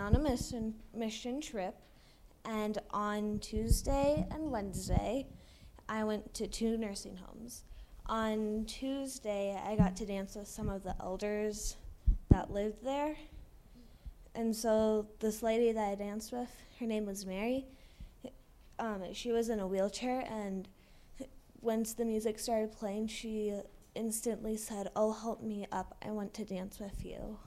on a mission trip, and on Tuesday and Wednesday, I went to 2 nursing homes. On Tuesday, I got to dance with some of the elders that lived there. And so this lady that I danced with, her name was Mary. She was in a wheelchair, and once the music started playing, she instantly said, "Oh, help me up. I want to dance with you."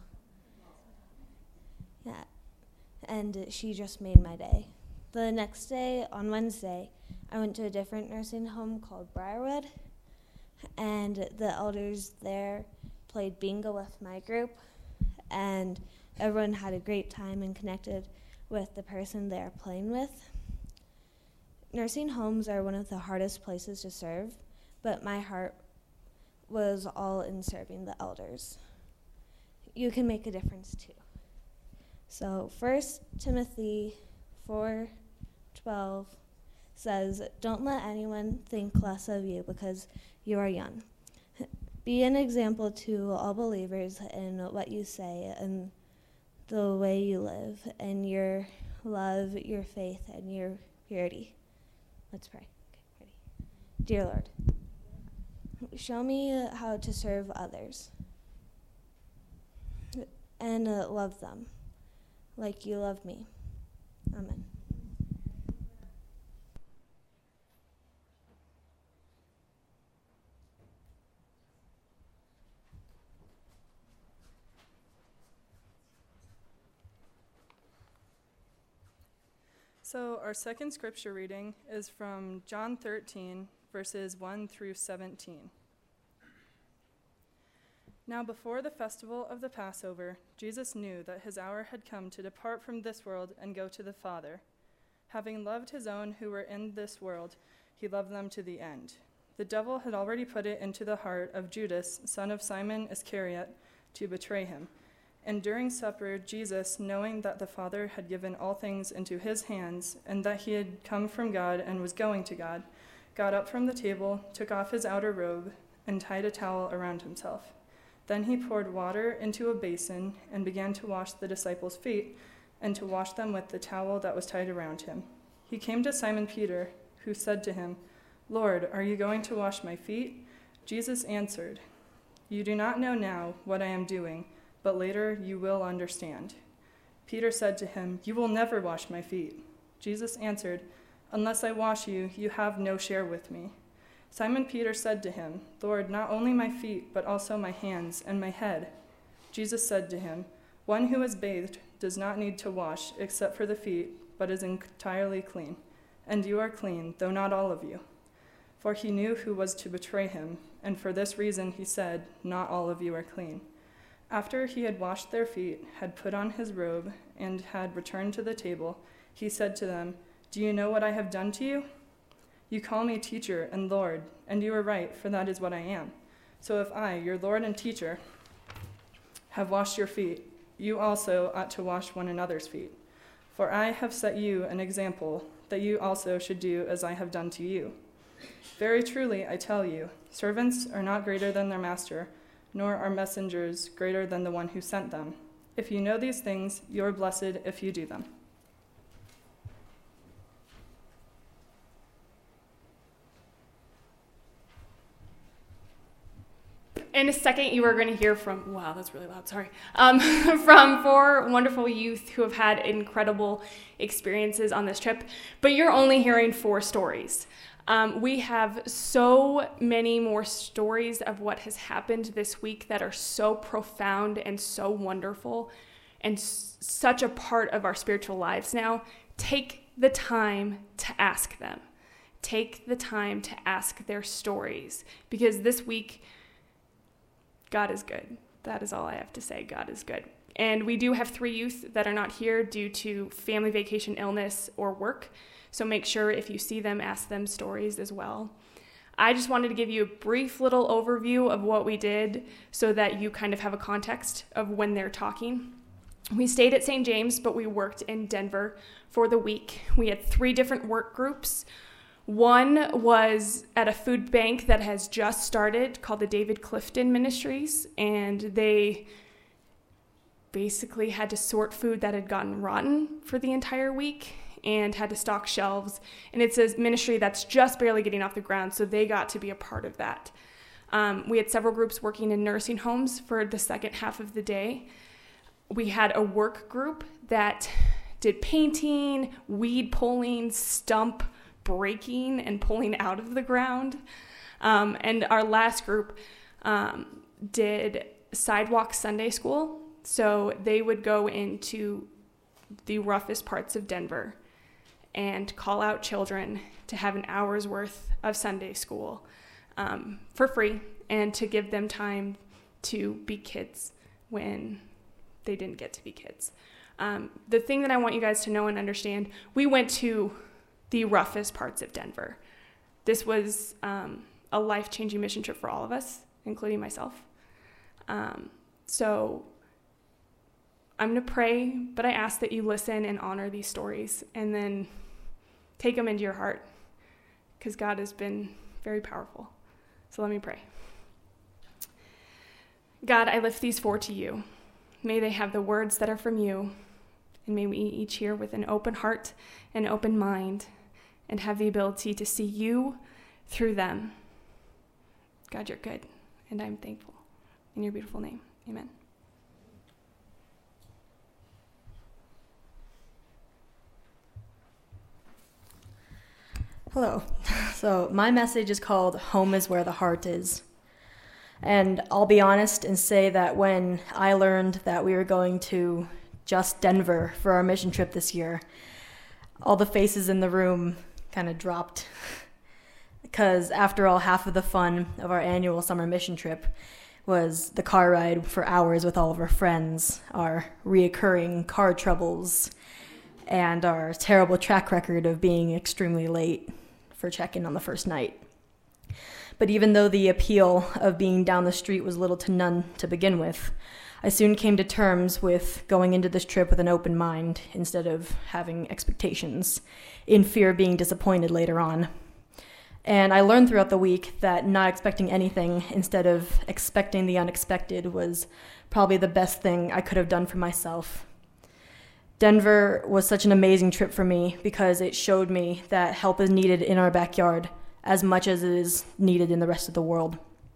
Yeah. And she just made my day. The next day, on Wednesday, I went to a different nursing home called Briarwood, and the elders there played bingo with my group, and everyone had a great time and connected with the person they're playing with. Nursing homes are one of the hardest places to serve, but my heart was all in serving the elders. You can make a difference too. So 1 Timothy 4:12 says, "Don't let anyone think less of you because you are young. Be an example to all believers in what you say and the way you live, and your love, your faith, and your purity." Let's pray. Okay, ready? Dear Lord, show me how to serve others and love them like you love me. Amen. So our second scripture reading is from John 13, verses 1 through 17. Now before the festival of the Passover, Jesus knew that his hour had come to depart from this world and go to the Father. Having loved his own who were in this world, he loved them to the end. The devil had already put it into the heart of Judas, son of Simon Iscariot, to betray him. And during supper, Jesus, knowing that the Father had given all things into his hands, and that he had come from God and was going to God, got up from the table, took off his outer robe, and tied a towel around himself. Then he poured water into a basin and began to wash the disciples' feet, and to wash them with the towel that was tied around him. He came to Simon Peter, who said to him, "Lord, are you going to wash my feet?" Jesus answered, "You do not know now what I am doing, but later you will understand." Peter said to him, "You will never wash my feet." Jesus answered, "Unless I wash you, you have no share with me." Simon Peter said to him, "Lord, not only my feet, but also my hands and my head." Jesus said to him, "One who is bathed does not need to wash except for the feet, but is entirely clean. And you are clean, though not all of you." For he knew who was to betray him, and for this reason he said, "Not all of you are clean." After he had washed their feet, had put on his robe, and had returned to the table, he said to them, "Do you know what I have done to you? You call me teacher and Lord, and you are right, for that is what I am. So if I, your Lord and teacher, have washed your feet, you also ought to wash one another's feet. For I have set you an example, that you also should do as I have done to you. Very truly, I tell you, servants are not greater than their master, nor are messengers greater than the one who sent them. If you know these things, you are blessed if you do them." In a second, you are going to hear from, wow, that's really loud, sorry, from 4 wonderful youth who have had incredible experiences on this trip, but you're only hearing 4 stories. We have so many more stories of what has happened this week that are so profound and so wonderful and such a part of our spiritual lives now. Take the time to ask them. Take the time to ask their stories, because this week, God is good. That is all I have to say. God is good. And we do have 3 youth that are not here due to family vacation, illness, or work. So make sure if you see them, ask them stories as well. I just wanted to give you a brief little overview of what we did so that you kind of have a context of when they're talking. We stayed at St. James, but we worked in Denver for the week. We had 3 different work groups. One was at a food bank that has just started called the David Clifton Ministries, and they basically had to sort food that had gotten rotten for the entire week and had to stock shelves. And it's a ministry that's just barely getting off the ground, so they got to be a part of that. We had several groups working in nursing homes for the second half of the day. We had a work group that did painting, weed pulling, stump breaking and pulling out of the ground. And our last group did sidewalk Sunday school. So they would go into the roughest parts of Denver and call out children to have an hour's worth of Sunday school for free, and to give them time to be kids when they didn't get to be kids. The thing that I want you guys to know and understand, we went to the roughest parts of Denver. This was a life-changing mission trip for all of us, including myself. So I'm going to pray, but I ask that you listen and honor these stories and then take them into your heart, because God has been very powerful. So let me pray. God, I lift these four to you. May they have the words that are from you, and may we each hear with an open heart and open mind and have the ability to see you through them. God, you're good, and I'm thankful. In your beautiful name, amen. Hello. So my message is called Home is Where the Heart Is. And I'll be honest and say that when I learned that we were going to just Denver for our mission trip this year, all the faces in the room kind of dropped. Because after all, half of the fun of our annual summer mission trip was the car ride for hours with all of our friends, our reoccurring car troubles, and our terrible track record of being extremely late for check-in on the first night. But even though the appeal of being down the street was little to none to begin with, I soon came to terms with going into this trip with an open mind instead of having expectations, in fear of being disappointed later on. And I learned throughout the week that not expecting anything instead of expecting the unexpected was probably the best thing I could have done for myself. Denver was such an amazing trip for me because it showed me that help is needed in our backyard as much as it is needed in the rest of the world.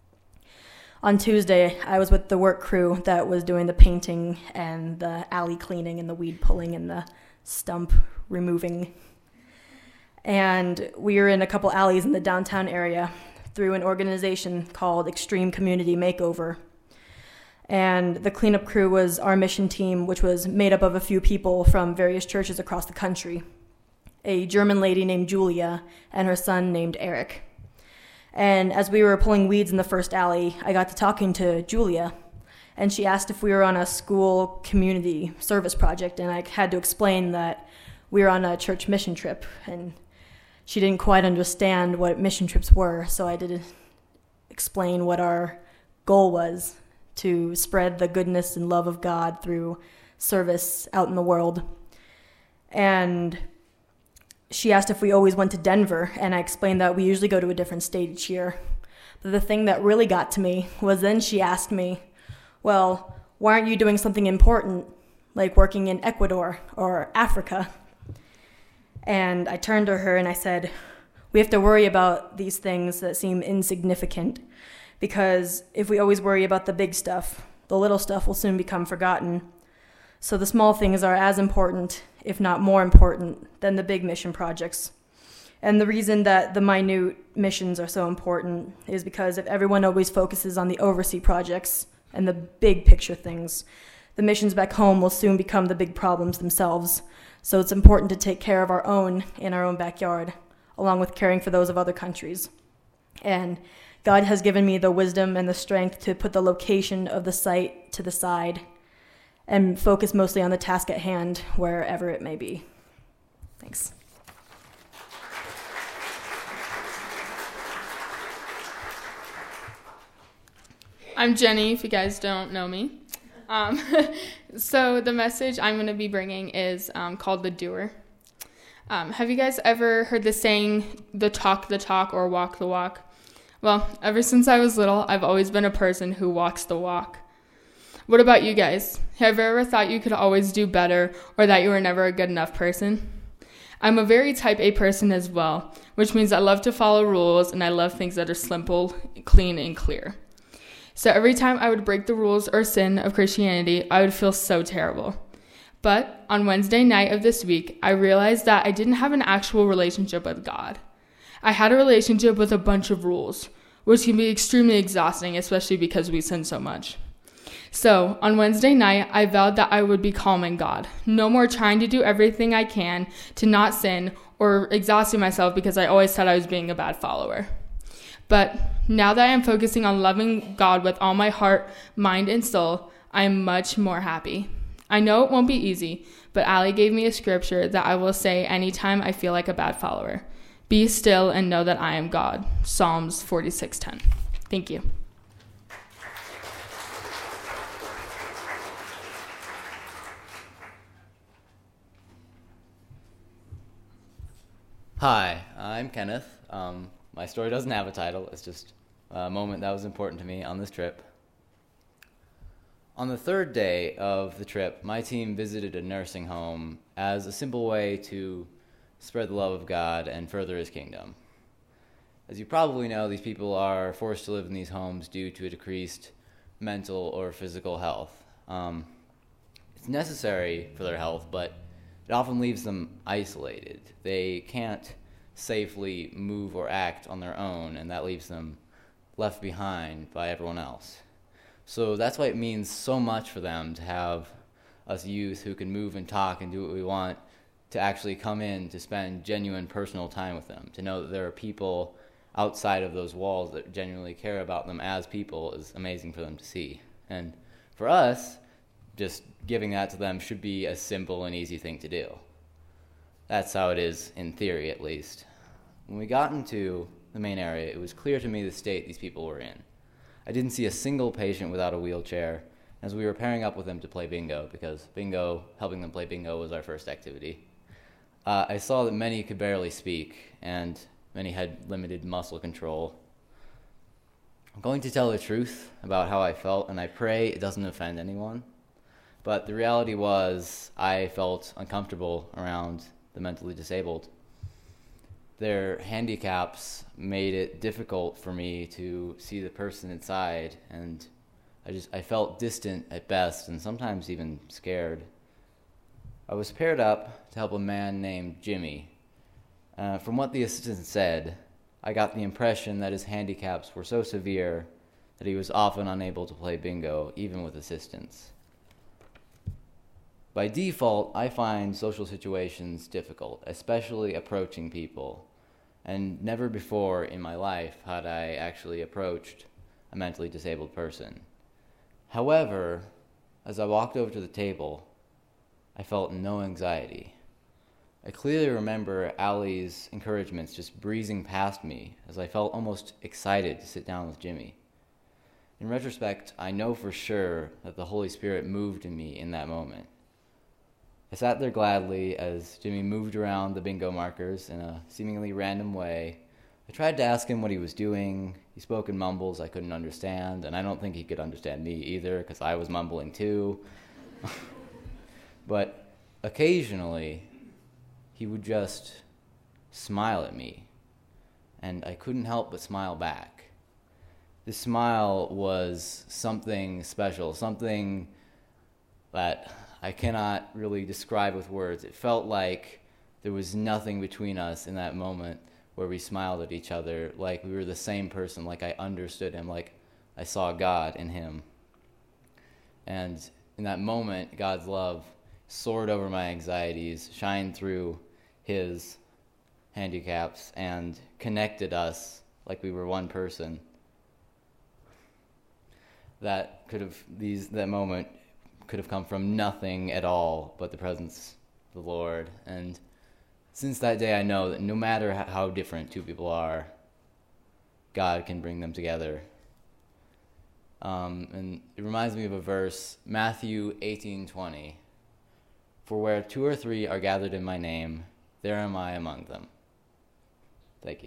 On Tuesday, I was with the work crew that was doing the painting and the alley cleaning and the weed pulling and the stump removing. And we were in a couple alleys in the downtown area through an organization called Extreme Community Makeover. And the cleanup crew was our mission team, which was made up of a few people from various churches across the country. A German lady named Julia and her son named Eric. And as we were pulling weeds in the first alley, I got to talking to Julia, and she asked if we were on a school community service project, and I had to explain that we were on a church mission trip, and she didn't quite understand what mission trips were, so I did explain what our goal was, to spread the goodness and love of God through service out in the world. And she asked if we always went to Denver, and I explained that we usually go to a different state each year. But the thing that really got to me was then she asked me, well, why aren't you doing something important, like working in Ecuador or Africa? And I turned to her and I said, we have to worry about these things that seem insignificant, because if we always worry about the big stuff, the little stuff will soon become forgotten. So the small things are as important, if not more important, than the big mission projects. And the reason that the minute missions are so important is because if everyone always focuses on the overseas projects and the big picture things, the missions back home will soon become the big problems themselves. So it's important to take care of our own in our own backyard, along with caring for those of other countries. And God has given me the wisdom and the strength to put the location of the site to the side and focus mostly on the task at hand, wherever it may be. Thanks. I'm Jenny, if you guys don't know me. So the message I'm going to be bringing is called The Doer. Have you guys ever heard the saying, the talk, or walk the walk? Well, ever since I was little, I've always been a person who walks the walk. What about you guys? Have you ever thought you could always do better or that you were never a good enough person? I'm a very type A person as well, which means I love to follow rules and I love things that are simple, clean, and clear. So every time I would break the rules or sin of Christianity, I would feel so terrible. But on Wednesday night of this week, I realized that I didn't have an actual relationship with God. I had a relationship with a bunch of rules, which can be extremely exhausting, especially because we sin so much. So on Wednesday night, I vowed that I would be calm in God. No more trying to do everything I can to not sin or exhausting myself because I always said I was being a bad follower. But now that I am focusing on loving God with all my heart, mind, and soul, I am much more happy. I know it won't be easy, but Allie gave me a scripture that I will say anytime I feel like a bad follower. Be still and know that I am God. Psalms 46:10. Thank you. Hi, I'm Kenneth. My story doesn't have a title. It's just a moment that was important to me on this trip. On the third day of the trip, my team visited a nursing home as a simple way to spread the love of God and further His kingdom. As you probably know, these people are forced to live in these homes due to a decreased mental or physical health. It's necessary for their health, but it often leaves them isolated. They can't safely move or act on their own, and that leaves them left behind by everyone else. So that's why it means so much for them to have us youth who can move and talk and do what we want to actually come in to spend genuine personal time with them, to know that there are people outside of those walls that genuinely care about them as people is amazing for them to see. And for us, just giving that to them should be a simple and easy thing to do. That's how it is in theory, at least. When we got into the main area, it was clear to me the state these people were in. I didn't see a single patient without a wheelchair as we were pairing up with them to play bingo, because helping them play bingo was our first activity. I saw that many could barely speak, and many had limited muscle control. I'm going to tell the truth about how I felt, and I pray it doesn't offend anyone. But the reality was I felt uncomfortable around the mentally disabled. Their handicaps made it difficult for me to see the person inside, and I felt distant at best and sometimes even scared. I was paired up to help a man named Jimmy. From what the assistant said, I got the impression that his handicaps were so severe that he was often unable to play bingo, even with assistance. By default, I find social situations difficult, especially approaching people, and never before in my life had I actually approached a mentally disabled person. However, as I walked over to the table, I felt no anxiety. I clearly remember Allie's encouragements just breezing past me as I felt almost excited to sit down with Jimmy. In retrospect, I know for sure that the Holy Spirit moved in me in that moment. I sat there gladly as Jimmy moved around the bingo markers in a seemingly random way. I tried to ask him what he was doing. He spoke in mumbles I couldn't understand, and I don't think he could understand me either because I was mumbling too. But occasionally, he would just smile at me, and I couldn't help but smile back. This smile was something special, something that I cannot really describe with words. It felt like there was nothing between us in that moment where we smiled at each other, like we were the same person, like I understood him, like I saw God in him. And in that moment, God's love soared over my anxieties, shined through his handicaps, and connected us like we were one person. That moment could have come from nothing at all but the presence of the Lord. And since that day, I know that no matter how different two people are, God can bring them together. And it reminds me of a verse, Matthew 18:20. For where 2 or 3 are gathered in my name, there am I among them. Thank you.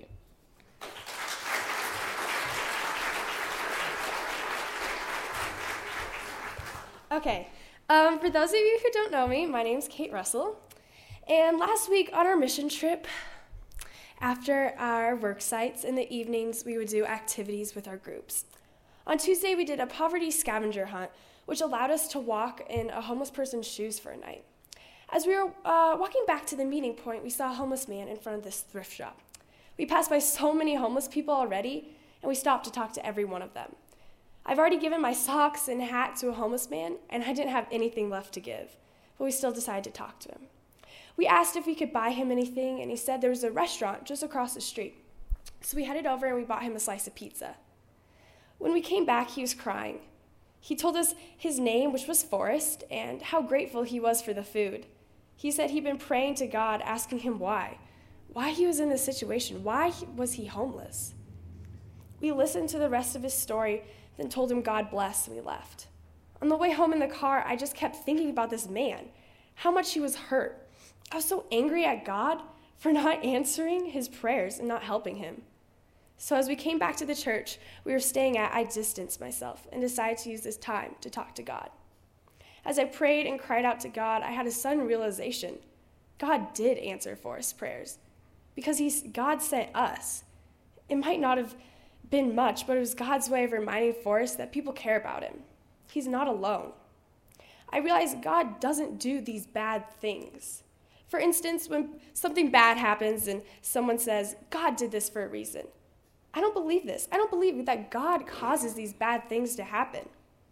Okay, for those of you who don't know me, my name's Kate Russell. And last week on our mission trip, after our work sites in the evenings, we would do activities with our groups. On Tuesday, we did a poverty scavenger hunt, which allowed us to walk in a homeless person's shoes for a night. As we were walking back to the meeting point, we saw a homeless man in front of this thrift shop. We passed by so many homeless people already, and we stopped to talk to every one of them. I've already given my socks and hat to a homeless man, and I didn't have anything left to give, but we still decided to talk to him. We asked if we could buy him anything, and he said there was a restaurant just across the street. So we headed over and we bought him a slice of pizza. When we came back, he was crying. He told us his name, which was Forrest, and how grateful he was for the food. He said he'd been praying to God, asking him why he was in this situation, why was he homeless. We listened to the rest of his story, then told him God bless, and we left. On the way home in the car, I just kept thinking about this man, how much he was hurt. I was so angry at God for not answering his prayers and not helping him. So as we came back to the church we were staying at, I distanced myself and decided to use this time to talk to God. As I prayed and cried out to God, I had a sudden realization. God did answer Forrest's prayers because God sent us. It might not have been much, but it was God's way of reminding Forrest that people care about him. He's not alone. I realized God doesn't do these bad things. For instance, when something bad happens and someone says, God did this for a reason. I don't believe this. I don't believe that God causes these bad things to happen.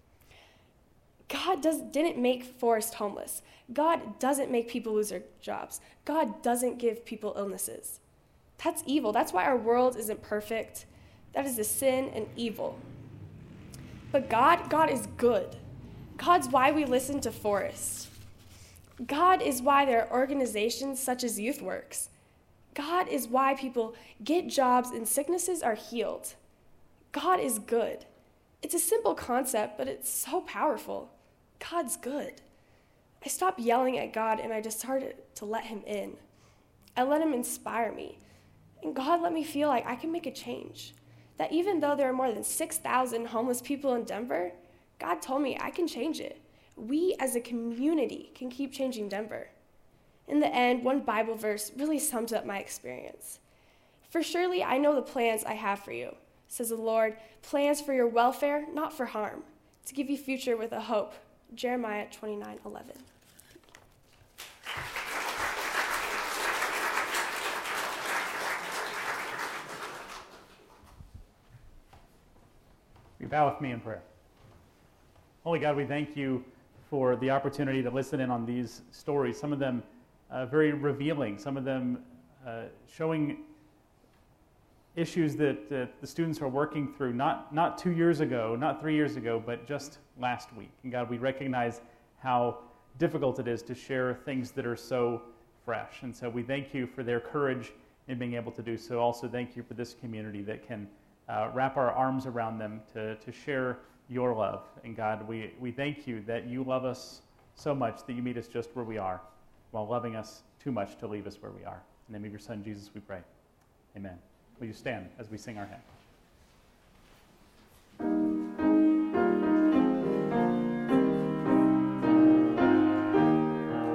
God didn't make Forrest homeless. God doesn't make people lose their jobs. God doesn't give people illnesses. That's evil. That's why our world isn't perfect. That is the sin and evil. But God is good. God's why we listen to Forrest. God is why there are organizations such as YouthWorks. God is why people get jobs and sicknesses are healed. God is good. It's a simple concept, but it's so powerful. God's good. I stopped yelling at God and I just started to let him in. I let him inspire me. And God let me feel like I can make a change. That even though there are more than 6,000 homeless people in Denver, God told me I can change it. We as a community can keep changing Denver. In the end, one Bible verse really sums up my experience. For surely I know the plans I have for you, says the Lord, plans for your welfare, not for harm, to give you future with a hope. Jeremiah 29:11. You bow with me in prayer. Holy God, we thank you for the opportunity to listen in on these stories, some of them very revealing, some of them showing issues that the students are working through, not 2 years ago, not 3 years ago, but just last week. And God, we recognize how difficult it is to share things that are so fresh. And so we thank you for their courage in being able to do so. Also, thank you for this community that can wrap our arms around them to share your love. And God, we thank you that you love us so much that you meet us just where we are, while loving us too much to leave us where we are. In the name of your Son, Jesus, we pray. Amen. Will you stand as we sing our hymn?